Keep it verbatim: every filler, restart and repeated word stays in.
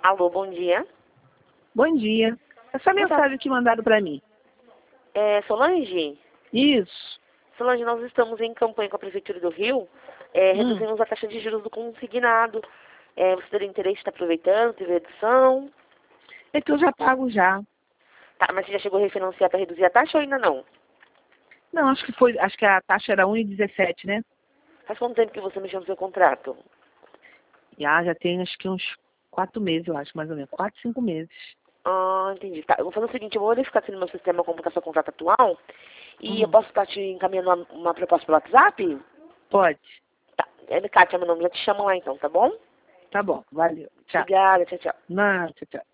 Alô, bom dia. Bom dia. Essa mensagem que mandaram para mim. É, Solange? Isso. Solange, nós estamos em campanha com a Prefeitura do Rio, é, Hum. reduzimos a taxa de juros do consignado. É, você teria interesse em estar aproveitando, teve redução? É que eu já pago já. Tá, mas você já chegou a refinanciar para reduzir a taxa ou ainda não? Não, acho que foi, acho que a taxa era um e dezessete, né? Faz quanto tempo que você mexeu no seu contrato? Já, já tem acho que uns quatro meses, eu acho, mais ou menos. Quatro, cinco meses. Ah, entendi. Tá, eu vou fazer o seguinte, eu vou verificar aqui no meu sistema como está seu contrato atual e eu Hum. posso estar te encaminhando uma, uma proposta pelo WhatsApp? Pode. Tá, é Kátia, meu nome, já te chamo lá então, tá bom? Tá bom, valeu. Tchau. Obrigada, tchau, tchau. Não, tchau, tchau.